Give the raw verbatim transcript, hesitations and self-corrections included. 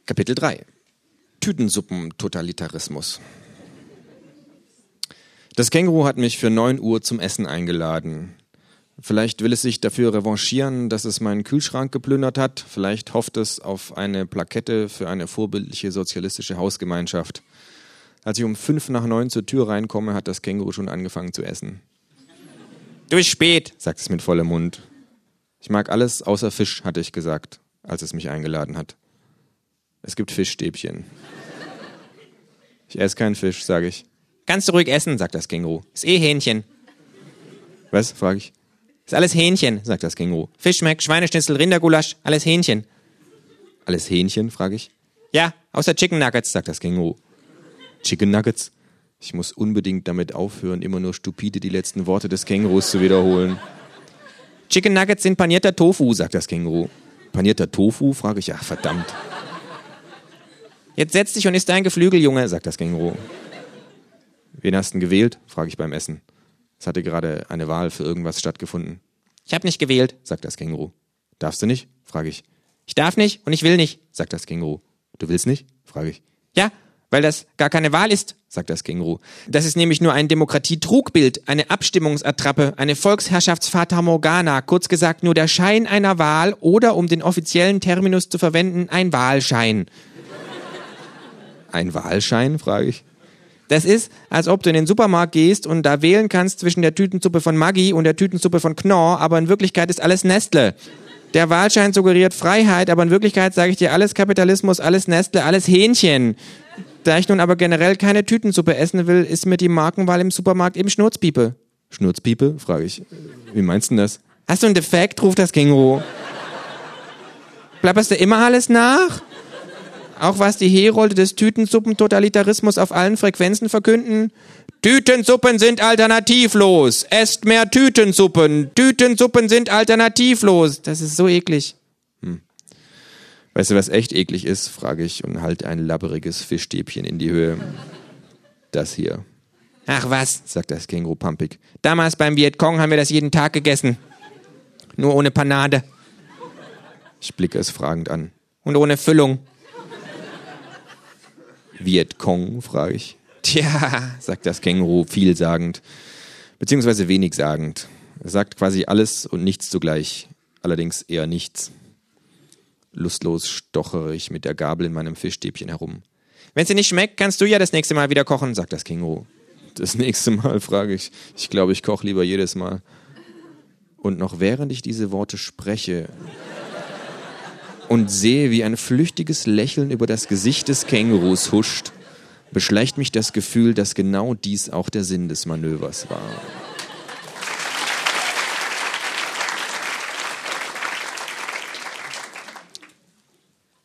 Kapitel drei. Tütensuppen-Totalitarismus. Das Känguru hat mich für neun Uhr zum Essen eingeladen. Vielleicht will es sich dafür revanchieren, dass es meinen Kühlschrank geplündert hat. Vielleicht hofft es auf eine Plakette für eine vorbildliche sozialistische Hausgemeinschaft. Als ich um fünf nach neun zur Tür reinkomme, hat das Känguru schon angefangen zu essen. Du bist spät, sagt es mit vollem Mund. Ich mag alles außer Fisch, hatte ich gesagt, als es mich eingeladen hat. Es gibt Fischstäbchen. Ich esse keinen Fisch, sage ich. Kannst du ruhig essen, sagt das Känguru. Ist eh Hähnchen. Was, frage ich. Ist alles Hähnchen, sagt das Känguru. Fischmeck, Schweineschnitzel, Rindergulasch, alles Hähnchen. Alles Hähnchen, frage ich. Ja, außer Chicken Nuggets, sagt das Känguru. Chicken Nuggets? Ich muss unbedingt damit aufhören, immer nur stupide die letzten Worte des Kängurus zu wiederholen. Chicken Nuggets sind panierter Tofu, sagt das Känguru. Panierter Tofu, frage ich. Ach, verdammt. Jetzt setz dich und isst dein Geflügel, Junge, sagt das Känguru. Wen hast du denn gewählt? Frage ich beim Essen. Es hatte gerade eine Wahl für irgendwas stattgefunden. Ich habe nicht gewählt, sagt das Känguru. Darfst du nicht? Frage ich. Ich darf nicht und ich will nicht, sagt das Känguru. Du willst nicht? Frage ich. Ja, weil das gar keine Wahl ist, sagt das Känguru. Das ist nämlich nur ein Demokratie-Trugbild, eine Abstimmungsattrappe, eine Volksherrschaftsfata Morgana, kurz gesagt nur der Schein einer Wahl oder, um den offiziellen Terminus zu verwenden, ein Wahlschein. Ein Wahlschein, frage ich. Das ist, als ob du in den Supermarkt gehst und da wählen kannst zwischen der Tütensuppe von Maggi und der Tütensuppe von Knorr, aber in Wirklichkeit ist alles Nestle. Der Wahlschein suggeriert Freiheit, aber in Wirklichkeit sage ich dir alles Kapitalismus, alles Nestle, alles Hähnchen. Da ich nun aber generell keine Tütensuppe essen will, ist mir die Markenwahl im Supermarkt eben Schnurzpiepe. Schnurzpiepe? Frage ich. Wie meinst du denn das? Hast du einen Defekt? Ruft das Känguru. Plapperst du immer alles nach? Auch was die Herolde des Tütensuppen-Totalitarismus auf allen Frequenzen verkünden? Tütensuppen sind alternativlos. Esst mehr Tütensuppen. Tütensuppen sind alternativlos. Das ist so eklig. Hm. Weißt du, was echt eklig ist? Frage ich und halte ein labberiges Fischstäbchen in die Höhe. Das hier. Ach was, sagt das Känguru pampig. Damals beim Vietcong haben wir das jeden Tag gegessen. Nur ohne Panade. Ich blicke es fragend an. Und ohne Füllung. Vietcong, frage ich. Tja, sagt das Känguru vielsagend, beziehungsweise wenig-sagend. Es sagt quasi alles und nichts zugleich, allerdings eher nichts. Lustlos stochere ich mit der Gabel in meinem Fischstäbchen herum. Wenn es dir nicht schmeckt, kannst du ja das nächste Mal wieder kochen, sagt das Känguru. Das nächste Mal, frage ich. Ich glaube, ich koche lieber jedes Mal. Und noch während ich diese Worte spreche und sehe, wie ein flüchtiges Lächeln über das Gesicht des Kängurus huscht, beschleicht mich das Gefühl, dass genau dies auch der Sinn des Manövers war.